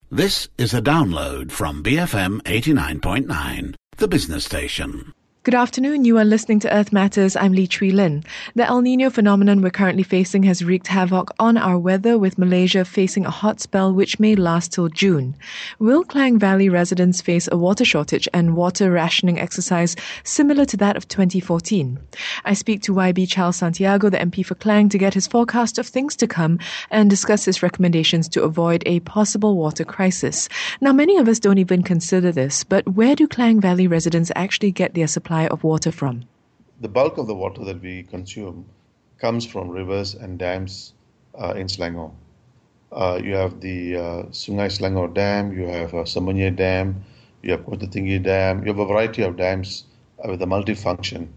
This is a download from BFM 89.9, the business station. Good afternoon, you are listening to Earth Matters. I'm Lee Chui Lin. The El Nino phenomenon we're currently facing has wreaked havoc on our weather, with Malaysia facing a hot spell which may last till June. Will Klang Valley residents face a water shortage and water rationing exercise similar to that of 2014? I speak to YB Charles Santiago, the MP for Klang, to get his forecast of things to come and discuss his recommendations to avoid a possible water crisis. Now, many of us don't even consider this, but where do Klang Valley residents actually get their supply of water from? The bulk of the water that we consume comes from rivers and dams in Selangor. You have the Sungai Selangor Dam, you have Semenyih Dam, you have Kota Tinggi Dam, you have a variety of dams with a multifunction.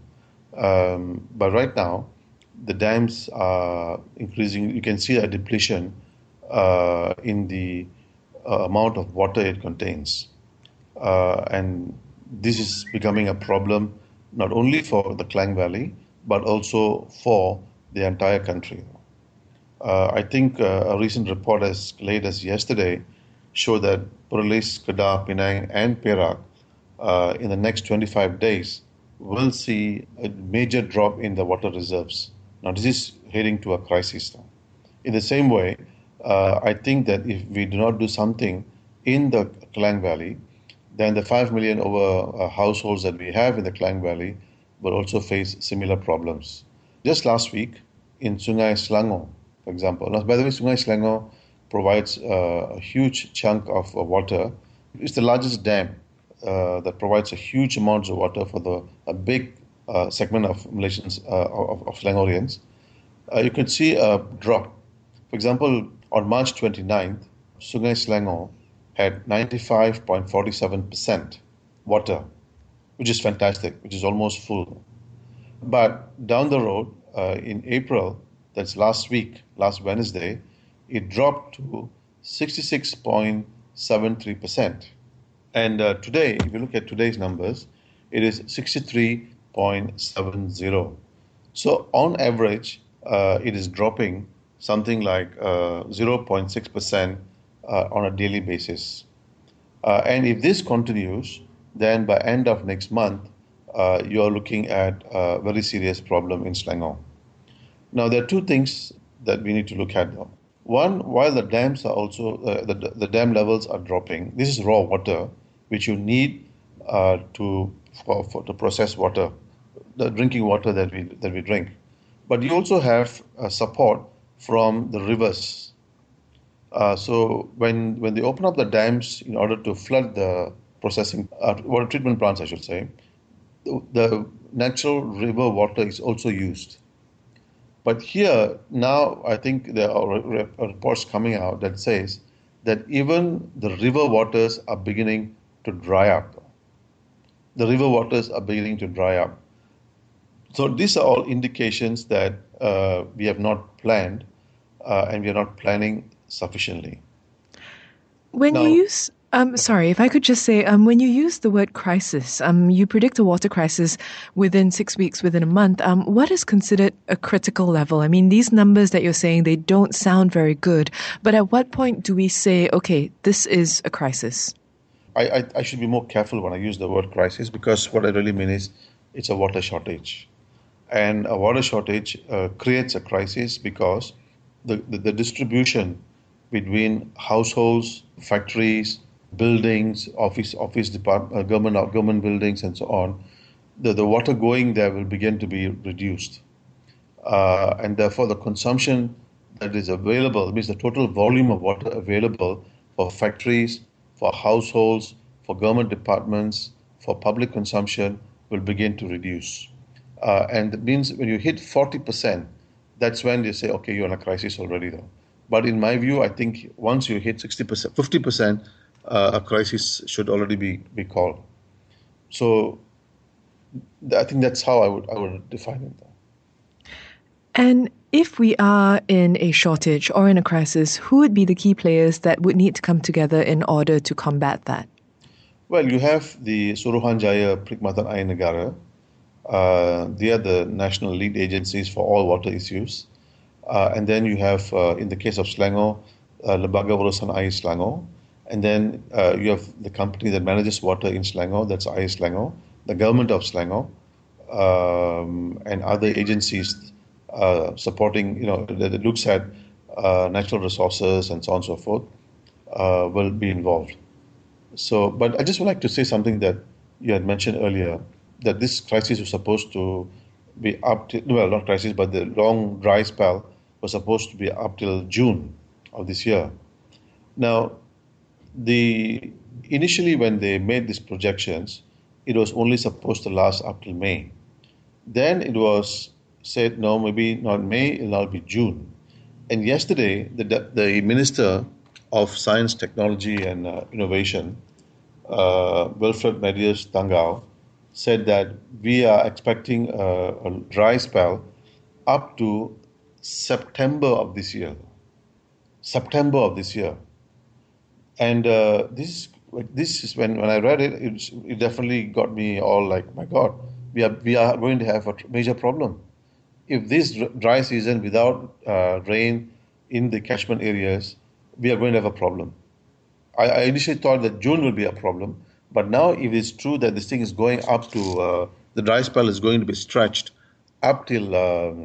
But right now, the dams are increasing. You can see a depletion in the amount of water it contains. And this is becoming a problem not only for the Klang Valley, but also for the entire country. I think a recent report as late as yesterday showed that Perlis, Kedah, Penang and Perak in the next 25 days will see a major drop in the water reserves. Now this is heading to a crisis now. In the same way, I think that if we do not do something in the Klang Valley, then the 5 million over households that we have in the Klang Valley will also face similar problems. Just last week, in Sungai Selangor, for example. Now, by the way, Sungai Selangor provides a huge chunk of water. It's the largest dam that provides a huge amount of water for a big segment of Malaysians, of Selangorians. You can see a drop. For example, on March 29th, Sungai Selangor had 95.47% water, which is fantastic, which is almost full. But down the road, in April, that's last Wednesday, it dropped to 66.73%. And today, if you look at today's numbers, it is 63.70. So on average, it is dropping something like 0.6% on a daily basis. And if this continues, then by end of next month, you are looking at a very serious problem in Selangor. Now, there are two things that we need to look at. One, while the dams are also, the dam levels are dropping, this is raw water, which you need to process water, the drinking water that we drink. But you also have support from the rivers. So when they open up the dams in order to flood the processing water treatment plants, I should say, the natural river water is also used. But here now, I think there are reports coming out that says that even the river waters are beginning to dry up. The river waters are beginning to dry up. So these are all indications that we have not planned and we are not planning sufficiently. When you use, sorry, if I could just say, when you use the word crisis, you predict a water crisis within 6 weeks, within a month. What is considered a critical level? I mean, these numbers that you're saying, they don't sound very good. But at what point do we say, okay, this is a crisis? I should be more careful when I use the word crisis, because what I really mean is it's a water shortage. And a water shortage creates a crisis because the distribution between households, factories, buildings, office department, government buildings, and so on, the water going there will begin to be reduced, and therefore the consumption that is available, means the total volume of water available for factories, for households, for government departments, for public consumption will begin to reduce, and it means when you hit 40%, that's when you say, okay, you're in a crisis already, though. But in my view, I think once you hit 60%, 50%, a crisis should already be called. So I think that's how I would define it. And if we are in a shortage or in a crisis, who would be the key players that would need to come together in order to combat that? Well, you have the Suruhanjaya Perkhidmatan Air Negara. They are the national lead agencies for all water issues. And then you have, in the case of Selangor, Lembaga Urusan Air Selangor. And then you have the company that manages water in Selangor, that's IS Selangor, the government of Selangor, and other agencies supporting, that looks at natural resources and so on and so forth, will be involved. So, but I just would like to say something that you had mentioned earlier, that this crisis was supposed to be up to, well, not crisis, but the long dry spell was supposed to be up till June of this year. Now, the initially when they made these projections, it was only supposed to last up till May. Then it was said, no, maybe not May, it'll now be June. And yesterday, the Minister of Science, Technology and Innovation, Wilfred Medius Tangau, said that we are expecting a dry spell up to September of this year. September of this year. And this is when I read it, it definitely got me all like, my God, we are going to have a major problem. If this dry season without rain in the catchment areas, we are going to have a problem. I initially thought that June will be a problem, but now if it's true that this thing is going up to, the dry spell is going to be stretched up till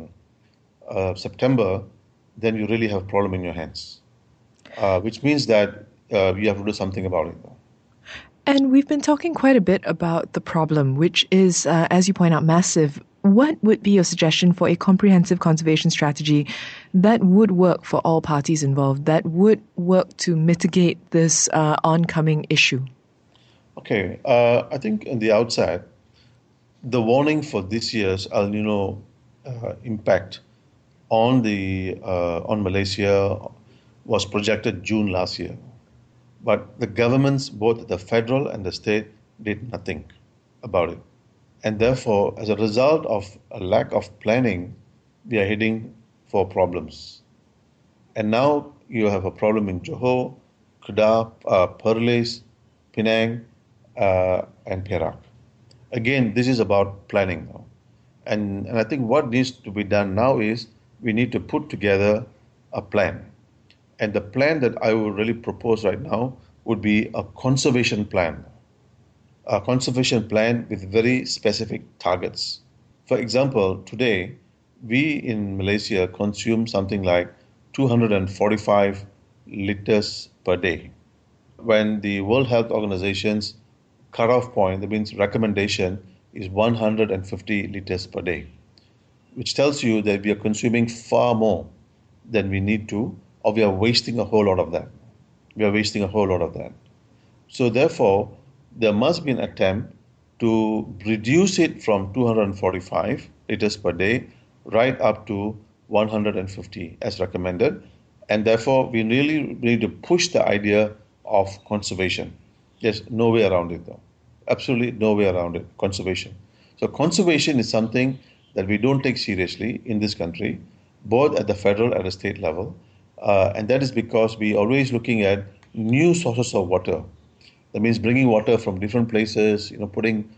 September, then you really have a problem in your hands, which means that you have to do something about it. And we've been talking quite a bit about the problem, which is, as you point out, massive. What would be your suggestion for a comprehensive conservation strategy that would work for all parties involved, that would work to mitigate this oncoming issue? Okay, I think in the outset, the warning for this year's El Nino impact on Malaysia was projected June last year. But the governments, both the federal and the state, did nothing about it. And therefore, as a result of a lack of planning, we are heading for problems. And now you have a problem in Johor, Kedah, Perlis, Penang, and Perak. Again, this is about planning now. And I think what needs to be done now is we need to put together a plan. And the plan that I would really propose right now would be a conservation plan. A conservation plan with very specific targets. For example, today, we in Malaysia consume something like 245 liters per day. When the World Health Organization's cutoff point, that means recommendation, is 150 liters per day, which tells you that we are consuming far more than we need to, or we are wasting a whole lot of that. We are wasting a whole lot of that. So therefore, there must be an attempt to reduce it from 245 liters per day right up to 150 as recommended. And therefore, we really need to push the idea of conservation. There's no way around it though. Absolutely no way around it, conservation. So conservation is something that we don't take seriously in this country, both at the federal and the state level. And that is because we are always looking at new sources of water. That means bringing water from different places, putting,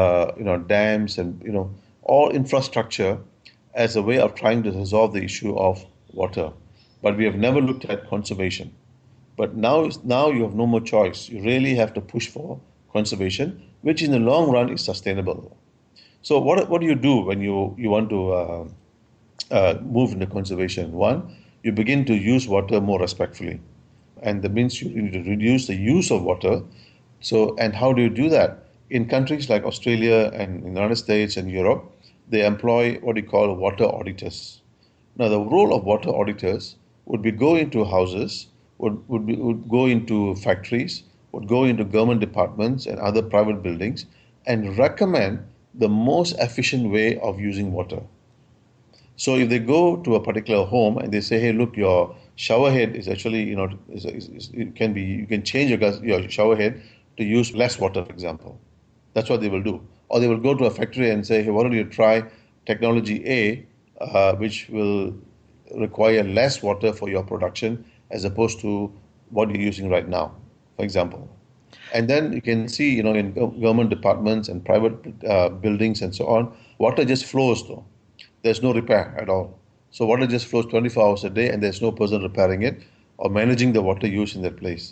dams and, all infrastructure as a way of trying to resolve the issue of water. But we have never looked at conservation. But now you have no more choice. You really have to push for conservation, which in the long run is sustainable. So what do you do when you want to move into conservation? One, you begin to use water more respectfully. And that means you need to reduce the use of water. So, and how do you do that? In countries like Australia and the United States and Europe, they employ what you call water auditors. Now, the role of water auditors would be go into houses, would go into factories, would go into government departments and other private buildings and recommend the most efficient way of using water. So if they go to a particular home and they say, hey, look, your shower head is actually, you can change your shower head to use less water, for example. That's what they will do. Or they will go to a factory and say, hey, why don't you try technology A, which will require less water for your production as opposed to what you're using right now, for example. And then you can see, in government departments and private buildings and so on, water just flows though. There's no repair at all. So water just flows 24 hours a day and there's no person repairing it or managing the water use in that place.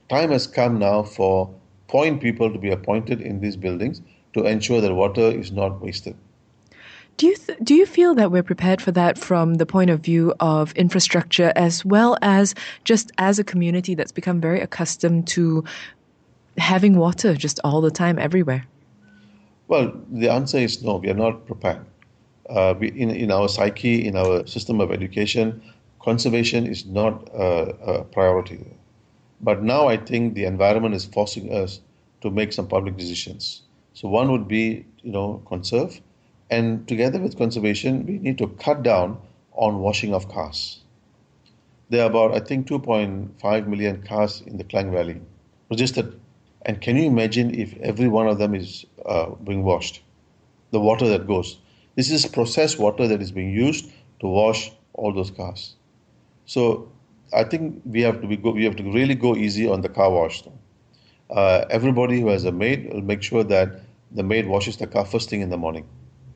time has come now for point people to be appointed in these buildings to ensure that water is not wasted. Do you feel that we're prepared for that from the point of view of infrastructure as well as just as a community that's become very accustomed to having water just all the time everywhere? Well, the answer is no, we are not prepared. In our psyche, in our system of education, conservation is not a priority. But now I think the environment is forcing us to make some public decisions. So one would be, conserve, and together with conservation, we need to cut down on washing of cars. There are about, I think, 2.5 million cars in the Klang Valley registered. And can you imagine if every one of them is being washed? The water that goes. This is processed water that is being used to wash all those cars. So I think we have to really go easy on the car wash. Everybody who has a maid will make sure that the maid washes the car first thing in the morning.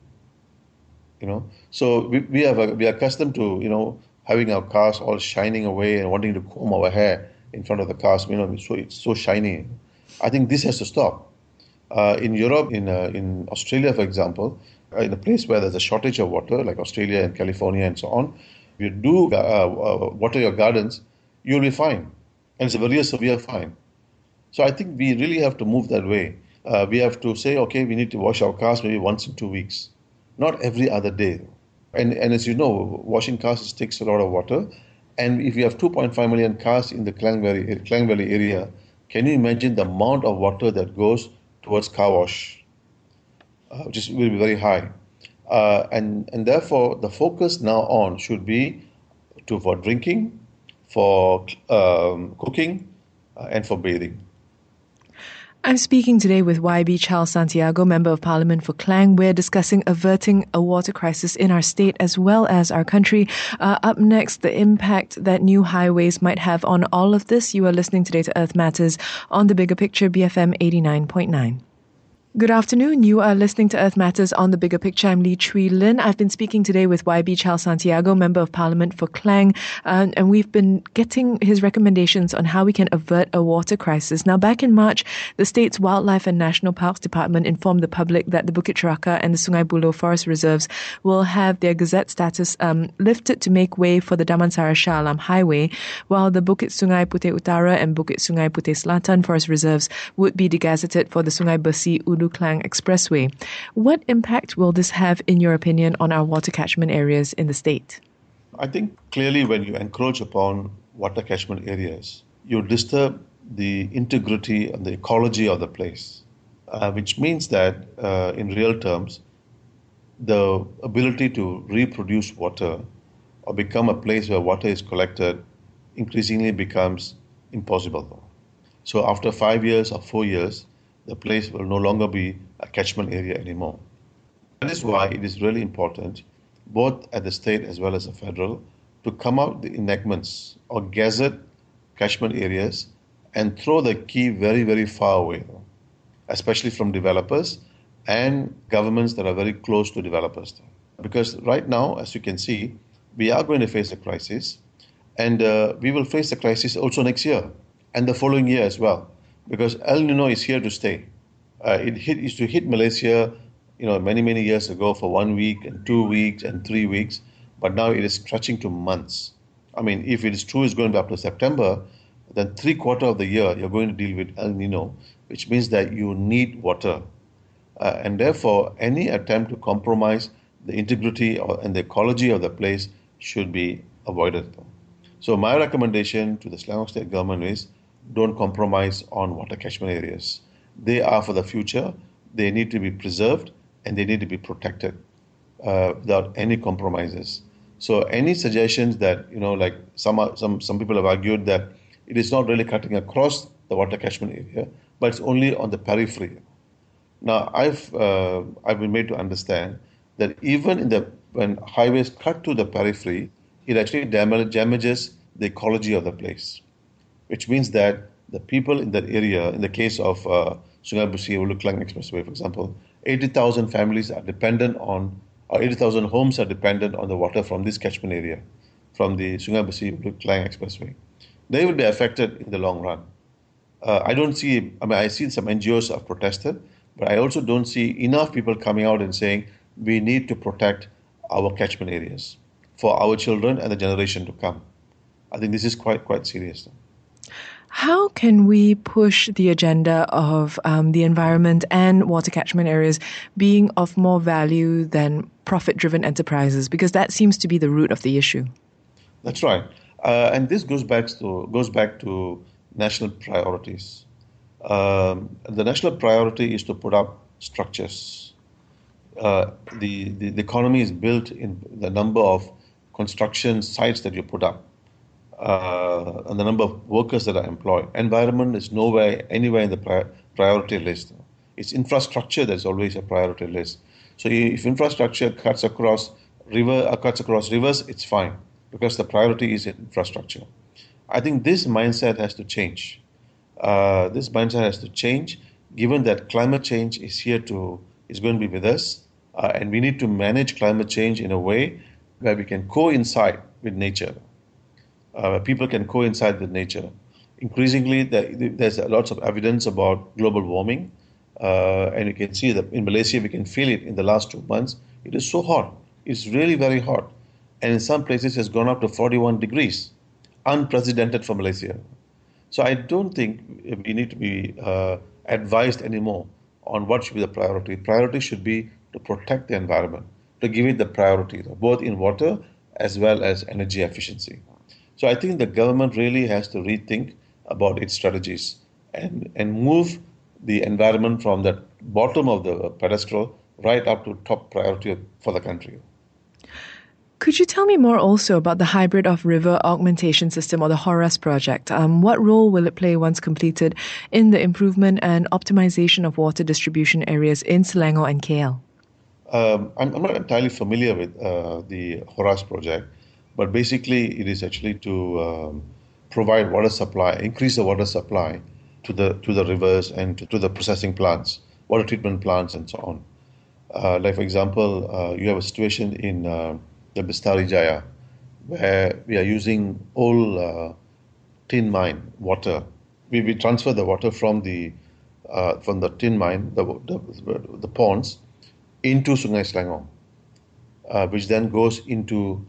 So we are accustomed to having our cars all shining away and wanting to comb our hair in front of the cars. So it's so shiny. I think this has to stop. In Europe, in Australia, for example, in a place where there's a shortage of water, like Australia and California and so on, if you do water your gardens, you'll be fine. And it's a very severe fine. So I think we really have to move that way. We have to say, okay, we need to wash our cars maybe once in 2 weeks, not every other day. And as you know, washing cars takes a lot of water. And if you have 2.5 million cars in the Klang Valley area, can you imagine the amount of water that goes towards car wash, which will be very high. And therefore, the focus now on should be for drinking, for cooking, and for bathing. I'm speaking today with YB Charles Santiago, Member of Parliament for Klang. We're discussing averting a water crisis in our state as well as our country. Up next, the impact that new highways might have on all of this. You are listening today to Earth Matters on The Bigger Picture, BFM 89.9. Good afternoon. You are listening to Earth Matters on The Bigger Picture. I'm Lee Chui Lin. I've been speaking today with YB Charles Santiago, Member of Parliament for Klang, and we've been getting his recommendations on how we can avert a water crisis. Now, back in March, the state's Wildlife and National Parks Department informed the public that the Bukit Cheraka and the Sungai Buloh Forest Reserves will have their gazette status lifted to make way for the Damansara Shah Alam Highway, while the Bukit Sungai Puteh Utara and Bukit Sungai Puteh Selatan Forest Reserves would be degazetted for the Sungai Besi Ulu Klang Expressway. What impact will this have, in your opinion, on our water catchment areas in the state? I think clearly when you encroach upon water catchment areas, you disturb the integrity and the ecology of the place, which means that in real terms, the ability to reproduce water or become a place where water is collected increasingly becomes impossible. So after 5 years or 4 years, the place will no longer be a catchment area anymore. That is why it is really important, both at the state as well as the federal, to come out with the enactments or gazette catchment areas and throw the key very, very far away, especially from developers and governments that are very close to developers. Because right now, as you can see, we are going to face a crisis, and we will face the crisis also next year and the following year as well, because El Nino is here to stay. It used to hit Malaysia, many, many years ago for 1 week and 2 weeks and 3 weeks, but now it is stretching to months. I mean, if it is true it's going to be up to September, then 3/4 of the year you're going to deal with El Nino, which means that you need water. And therefore, any attempt to compromise the integrity and the ecology of the place should be avoided. So my recommendation to the Selangor State Government is don't compromise on water catchment areas. They are for the future. They need to be preserved and they need to be protected without any compromises. So any suggestions that, like some people have argued that it is not really cutting across the water catchment area, but it's only on the periphery. Now, I've been made to understand that even when highways cut to the periphery, it actually damages the ecology of the place, which means that the people in that area, in the case of Sungai Besi Ulu Klang Expressway, for example, 80,000 families are dependent on, or 80,000 homes are dependent on the water from this catchment area, from the Sungai Besi Ulu Klang Expressway. They will be affected in the long run. I don't see, I mean, I see some NGOs have protested, but I also don't see enough people coming out and saying we need to protect our catchment areas for our children and the generation to come. I think this is quite serious. How can we push the agenda of the environment and water catchment areas being of more value than profit-driven enterprises? Because that seems to be the root of the issue. That's right, and this goes back to national priorities. The national priority is to put up structures. The economy is built in the number of construction sites that you put up, and the number of workers that are employed. Environment is nowhere anywhere in the priority list. It's infrastructure that's always a priority list. So if infrastructure cuts across rivers, it's fine because the priority is infrastructure. I think this mindset has to change. Given that climate change is going to be with us, and we need to manage climate change in a way where we can coincide with nature. People can coincide with nature. Increasingly, there's lots of evidence about global warming, and you can see that in Malaysia, we can feel it in the last 2 months. It is so hot. It's really very hot. And in some places, it has gone up to 41 degrees, unprecedented for Malaysia. So I don't think we need to be advised anymore on what should be the priority. Priority should be to protect the environment, to give it the priority, both in water as well as energy efficiency. So I think the government really has to rethink about its strategies and move the environment from the bottom of the pedestal right up to top priority for the country. Could you tell me more also about the Hybrid of River Augmentation System, or the HORAS project? What role will it play once completed in the improvement and optimization of water distribution areas in Selangor and KL? I'm not entirely familiar with the HORAS project, but basically it is actually to provide water supply, increase the water supply to the rivers and to the processing plants, water treatment plants, and so on. Like for example, you have a situation in the Bestari Jaya, where we are using old tin mine water. We transfer the water from the tin mine, the ponds, into Sungai Selangor, which then goes into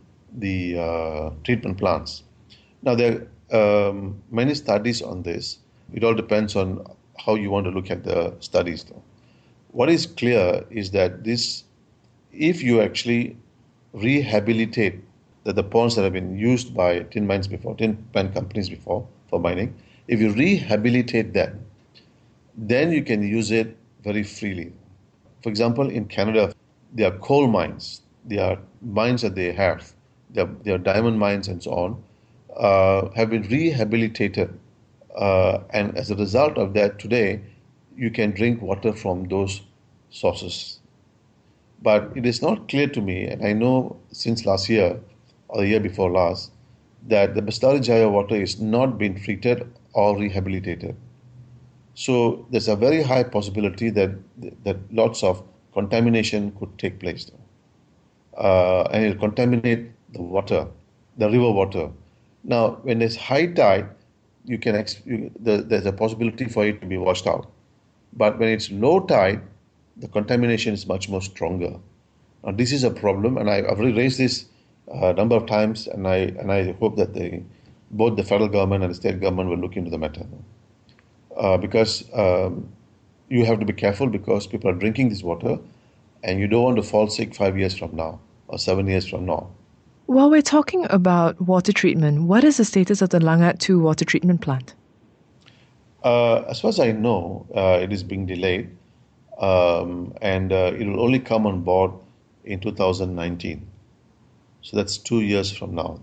the treatment plants. Now there are many studies on this. It all depends on how you want to look at the studies, though. What is clear is that if you actually rehabilitate the ponds that have been used by tin mine companies before for mining, if you rehabilitate them, then you can use it very freely. For example, in Canada, there are coal mines, there are mines that they have, there are diamond mines and so on, have been rehabilitated. And as a result of that, today, you can drink water from those sources. But it is not clear to me, and I know since last year or the year before last, that the Bestari Jaya water is not being treated or rehabilitated. So there's a very high possibility that lots of contamination could take place, and it'll contaminate the water, the river water. Now, when there's high tide, there's a possibility for it to be washed out. But when it's low tide, the contamination is much more stronger. Now, this is a problem, and I've already raised this a number of times, and I hope that both the federal government and the state government will look into the matter. Because you have to be careful, because people are drinking this water, and you don't want to fall sick 5 years from now or 7 years from now. While we're talking about water treatment, what is the status of the Langat 2 water treatment plant? As far as I know, it is being delayed, and it will only come on board in 2019. So that's 2 years from now.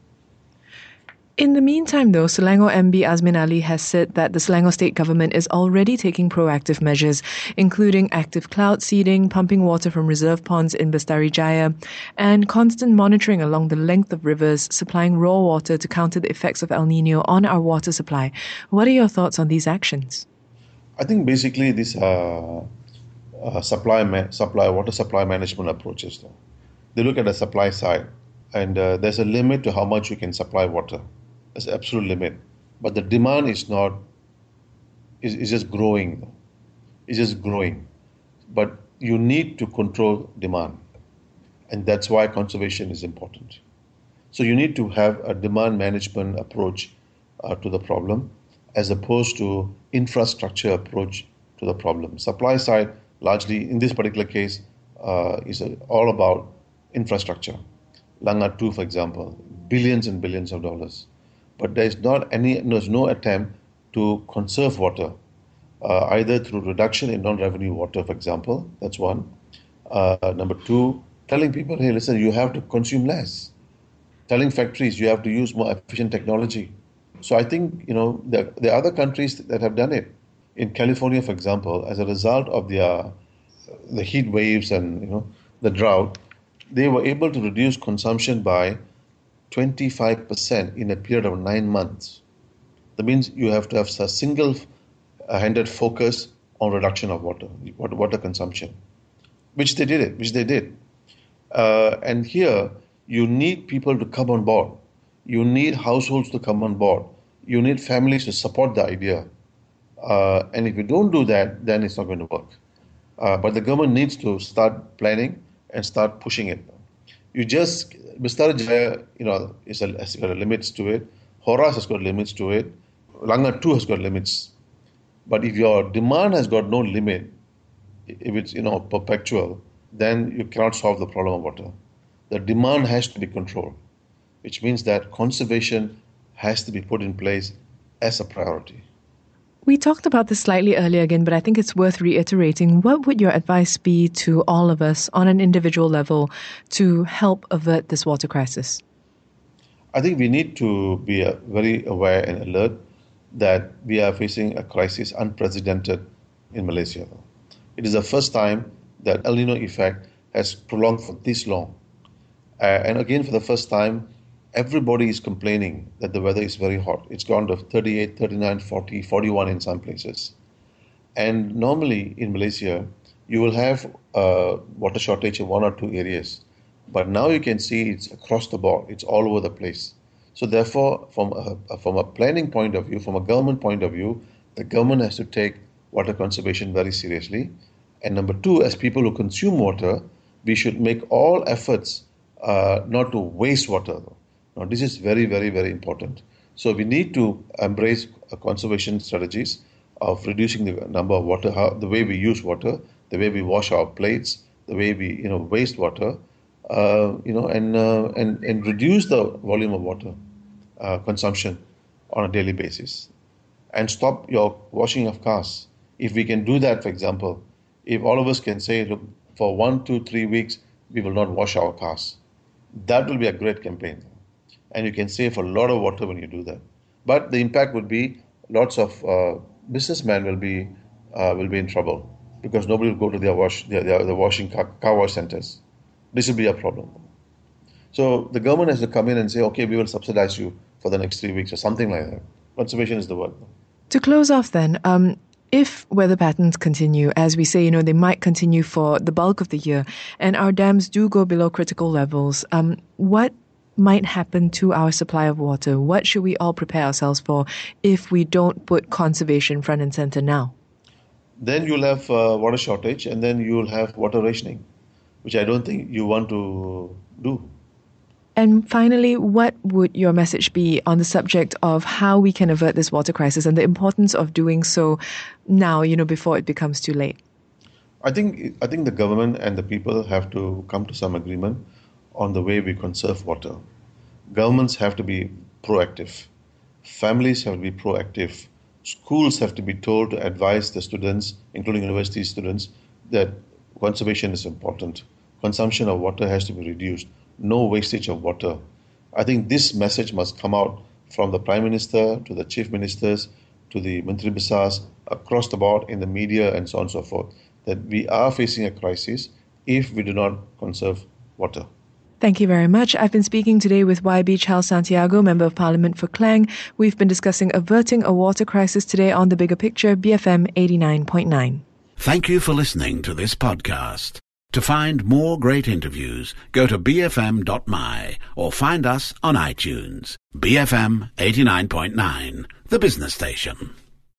In the meantime, though, Selangor MB Azmin Ali has said that the Selangor state government is already taking proactive measures, including active cloud seeding, pumping water from reserve ponds in Bestari Jaya, and constant monitoring along the length of rivers, supplying raw water to counter the effects of El Nino on our water supply. What are your thoughts on these actions? I think basically these are water supply management approaches. They look at the supply side, and there's a limit to how much you can supply water. There's an absolute limit. But the demand is not is just growing. It's just growing. But you need to control demand. And that's why conservation is important. So you need to have a demand management approach to the problem as opposed to infrastructure approach to the problem. Supply side, largely in this particular case, is all about infrastructure. Langa 2, for example, billions and billions of dollars. But there's no attempt to conserve water, either through reduction in non-revenue water, for example. That's one. Number two, telling people, hey, listen, you have to consume less. Telling factories you have to use more efficient technology. So I think, there are other countries that have done it. In California, for example, as a result of the heat waves and the drought, they were able to reduce consumption by 25% in a period of 9 months. That means you have to have a single-handed focus on reduction of water consumption, which they did. And here, you need people to come on board. You need households to come on board. You need families to support the idea. And if you don't do that, then it's not going to work. But the government needs to start planning and start pushing it. Bestara Jaya, has got limits to it. Horas has got limits to it. Langa 2 has got limits. But if your demand has got no limit, if it's perpetual, then you cannot solve the problem of water. The demand has to be controlled, which means that conservation has to be put in place as a priority. We talked about this slightly earlier again, but I think it's worth reiterating. What would your advice be to all of us on an individual level to help avert this water crisis? I think we need to be very aware and alert that we are facing a crisis unprecedented in Malaysia. It is the first time that El Nino effect has prolonged for this long. And again, for the first time, everybody is complaining that the weather is very hot. It's gone to 38, 39, 40, 41 in some places. And normally in Malaysia, you will have water shortage in 1 or 2 areas. But now you can see it's across the board. It's all over the place. So therefore, from a planning point of view, from a government point of view, the government has to take water conservation very seriously. And number two, as people who consume water, we should make all efforts not to waste water. Now, this is very, very, very important. So we need to embrace conservation strategies of reducing the number of water, the way we use water, the way we wash our plates, the way we waste water, and reduce the volume of water consumption on a daily basis, and stop your washing of cars. If we can do that, for example, if all of us can say, look, for 1, 2, 3 weeks, we will not wash our cars, that will be a great campaign. And you can save a lot of water when you do that. But the impact would be lots of businessmen will be in trouble because nobody will go to their washing car wash centers. This will be a problem. So the government has to come in and say, okay, we will subsidize you for the next 3 weeks or something like that. Conservation is the word. To close off then, if weather patterns continue, as we say, they might continue for the bulk of the year, and our dams do go below critical levels, what might happen to our supply of water? What should we all prepare ourselves for if we don't put conservation front and center now? Then you'll have water shortage, and then you'll have water rationing, which I don't think you want to do. And finally, what would your message be on the subject of how we can avert this water crisis and the importance of doing so now, before it becomes too late? I think the government and the people have to come to some agreement on the way we conserve water. Governments have to be proactive. Families have to be proactive. Schools have to be told to advise the students, including university students, that conservation is important. Consumption of water has to be reduced. No wastage of water. I think this message must come out from the Prime Minister to the Chief Ministers to the Menteri Besars across the board in the media and so on and so forth, that we are facing a crisis if we do not conserve water. Thank you very much. I've been speaking today with YB Charles Santiago, Member of Parliament for Klang. We've been discussing averting a water crisis today on The Bigger Picture, BFM 89.9. Thank you for listening to this podcast. To find more great interviews, go to bfm.my or find us on iTunes. BFM 89.9, the business station.